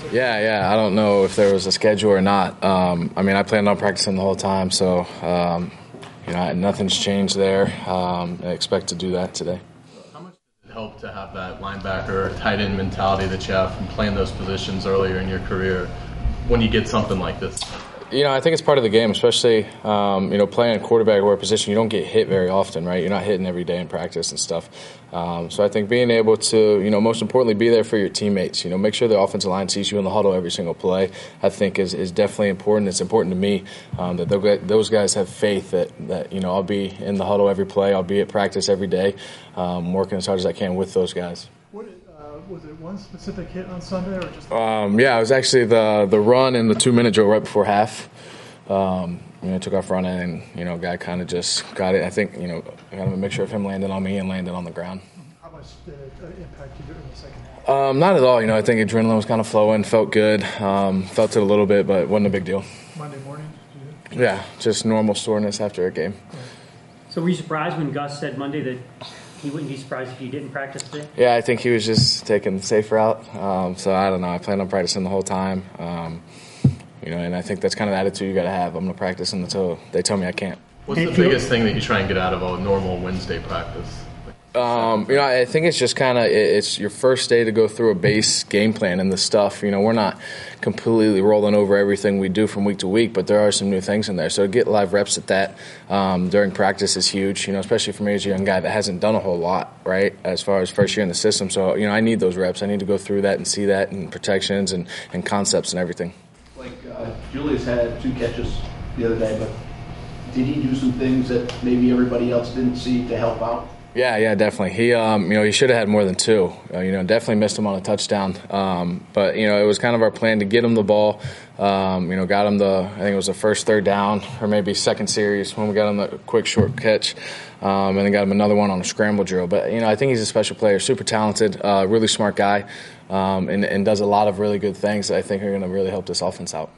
Yeah. I don't know if there was a schedule or not. I mean, I planned on practicing the whole time, so nothing's changed there. I expect to do that today. How much does it help to have that linebacker, tight end mentality that you have from playing those positions earlier in your career when you get something like this? I think it's part of the game, especially, playing a quarterback or a position. You don't get hit very often, right? You're not hitting every day in practice and stuff. So I think being able to, most importantly, be there for your teammates. Make sure the offensive line sees you in the huddle every single play, I think is definitely important. It's important to me that those guys have faith that I'll be in the huddle every play. I'll be at practice every day, working as hard as I can with those guys. Was it one specific hit on Sunday or just? It was actually the run and the 2-minute drill right before half. Took off running and, guy kind of just got it. I think, kind of a mixture of him landing on me and landing on the ground. How much did it impact you in the second half? Not at all. I think adrenaline was kind of flowing, felt good, felt it a little bit, but it wasn't a big deal. Monday morning? Yeah, just normal soreness after a game. So were you surprised when Gus said Monday that he wouldn't be surprised if you didn't practice today? Yeah, I think he was just taking the safe route. So I don't know. I planned on practicing the whole time. And I think that's kind of the attitude you got to have. I'm going to practice until they tell me I can't. What's the biggest thing that you try and get out of a normal Wednesday practice? I think it's just kind of it's your first day to go through a base game plan and the stuff. We're not completely rolling over everything we do from week to week, but there are some new things in there. So to get live reps at that during practice is huge, especially for me as a young guy that hasn't done a whole lot, right, as far as first year in the system. So, I need those reps. I need to go through that and see that and protections and concepts and everything. Julius had 2 catches the other day, but did he do some things that maybe everybody else didn't see to help out? Yeah, definitely. He, he should have had more than 2. Definitely missed him on a touchdown. But it was kind of our plan to get him the ball. Got him I think it was the first 3rd down or maybe second series when we got him the quick short catch. And then got him another one on a scramble drill. But, I think he's a special player, super talented, really smart guy, and does a lot of really good things that I think are going to really help this offense out.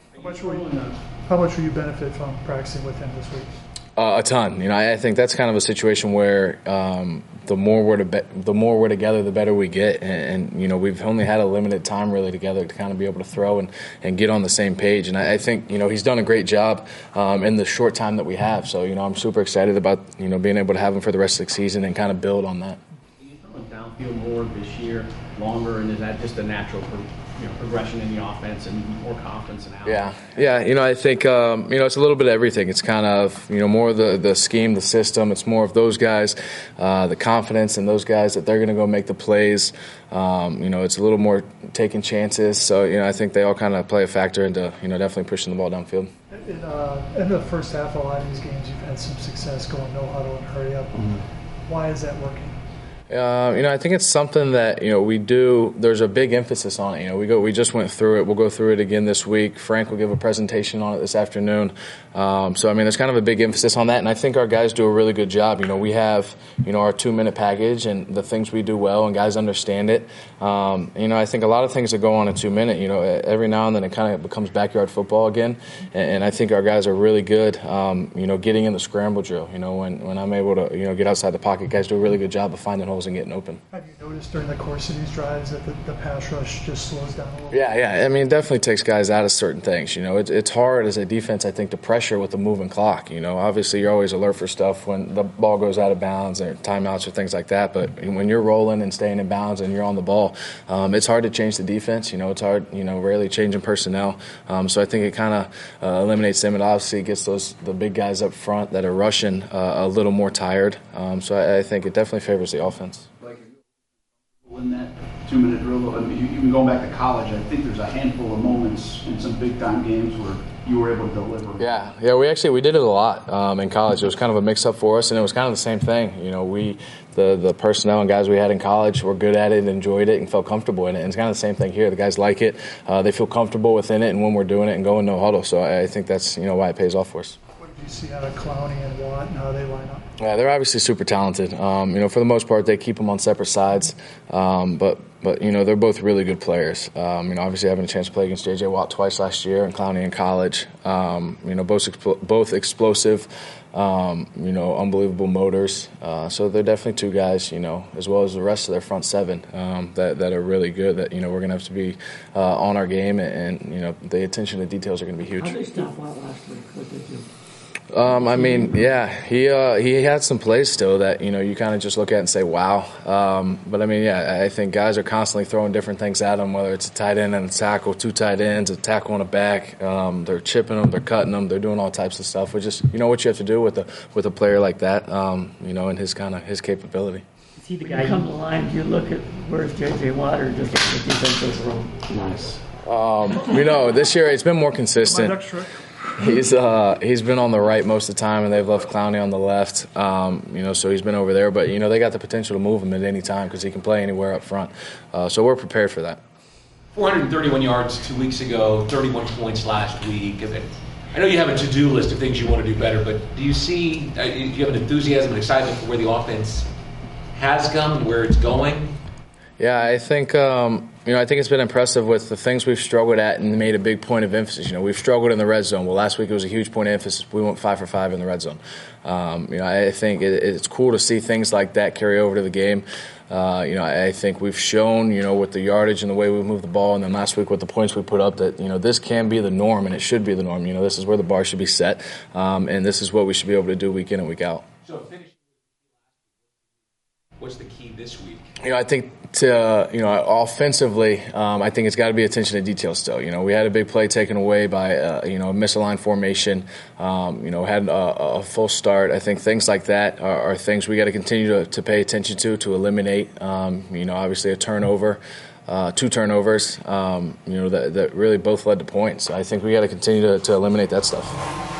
How much will you benefit from practicing with him this week? A ton. I think that's kind of a situation where the more we're together, the better we get. And we've only had a limited time really together to kind of be able to throw and get on the same page. And I think he's done a great job in the short time that we have. So I'm super excited about being able to have him for the rest of the season and kind of build on that. Are you throwing downfield more this year, longer, and is that just a natural progression in the offense and more confidence in how? Yeah. I think it's a little bit of everything. It's kind of more of the scheme, the system. It's more of those guys, the confidence in those guys that they're going to go make the plays. It's a little more taking chances. So I think they all kind of play a factor into definitely pushing the ball downfield. In the first half of a lot of these games, you've had some success going no huddle and hurry up. Mm-hmm. Why is that working? I think it's something that we do. There's a big emphasis on it. We just went through it. We'll go through it again this week. Frank will give a presentation on it this afternoon. There's kind of a big emphasis on that, and I think our guys do a really good job. We have our 2-minute package and the things we do well, and guys understand it. I think a lot of things that go on a 2-minute. Every now and then it kind of becomes backyard football again, and I think our guys are really good. Getting in the scramble drill. When I'm able to get outside the pocket, guys do a really good job of finding holes and getting open. Have you noticed during the course of these drives that the pass rush just slows down a little? Yeah. It definitely takes guys out of certain things. It's hard as a defense, I think, to pressure with the moving clock. Obviously you're always alert for stuff when the ball goes out of bounds or timeouts or things like that. But when you're rolling and staying in bounds and you're on the ball, it's hard to change the defense. It's hard, rarely changing personnel. So I think it kind of eliminates them. It obviously gets the big guys up front that are rushing a little more tired. So I think it definitely favors the offense. In that 2-minute drill, even going back to college, I think there's a handful of moments in some big-time games where you were able to deliver. Yeah, we did it a lot in college. It was kind of a mix-up for us, and it was kind of the same thing. The personnel and guys we had in college were good at it, enjoyed it, and felt comfortable in it. And it's kind of the same thing here. The guys like it. They feel comfortable within it and when we're doing it and going no huddle. So I think that's why it pays off for us. What did you see out of Clowney and Watt and how they line up? Yeah, they're obviously super talented. For the most part, they keep them on separate sides. But But, they're both really good players. Obviously having a chance to play against J.J. Watt twice last year and Clowney in college. Both explosive, unbelievable motors. So they're definitely two guys, as well as the rest of their front seven that are really good that, we're going to have to be on our game and the attention to details are going to be huge. How did they stop Watt last week? What did they do? He had some plays still that, you kind of just look at and say, wow. But I think guys are constantly throwing different things at him, whether it's a tight end and a tackle, two tight ends, a tackle and a back. They're chipping them, they're cutting them, they're doing all types of stuff. Which is, what you have to do with a player like that, and his capability. Is he the When guy? you come to the line, do you look at where's J.J. Watt or just look at the defensive room? Nice. This year it's been more consistent. My duck trick. He's been on the right most of the time, and they've left Clowney on the left. So he's been over there. But they got the potential to move him at any time because he can play anywhere up front. So we're prepared for that. 431 yards 2 weeks ago, 31 points last week. I know you have a to-do list of things you want to do better, but do you see? Do you have an enthusiasm and excitement for where the offense has come and where it's going? Yeah, I think I think it's been impressive with the things we've struggled at and made a big point of emphasis. We've struggled in the red zone. Well, last week it was a huge point of emphasis. We went 5 for 5 in the red zone. I think it's cool to see things like that carry over to the game. I think we've shown, with the yardage and the way we move the ball, and then last week with the points we put up that, this can be the norm and it should be the norm. This is where the bar should be set, and this is what we should be able to do week in and week out. So what's the key this week? I think offensively, I think it's got to be attention to detail still. We had a big play taken away by, a misaligned formation, had a full start. I think things like that are things we got to continue to pay attention to eliminate, obviously a turnover. 2 turnovers, that really both led to points. I think we got to continue to eliminate that stuff.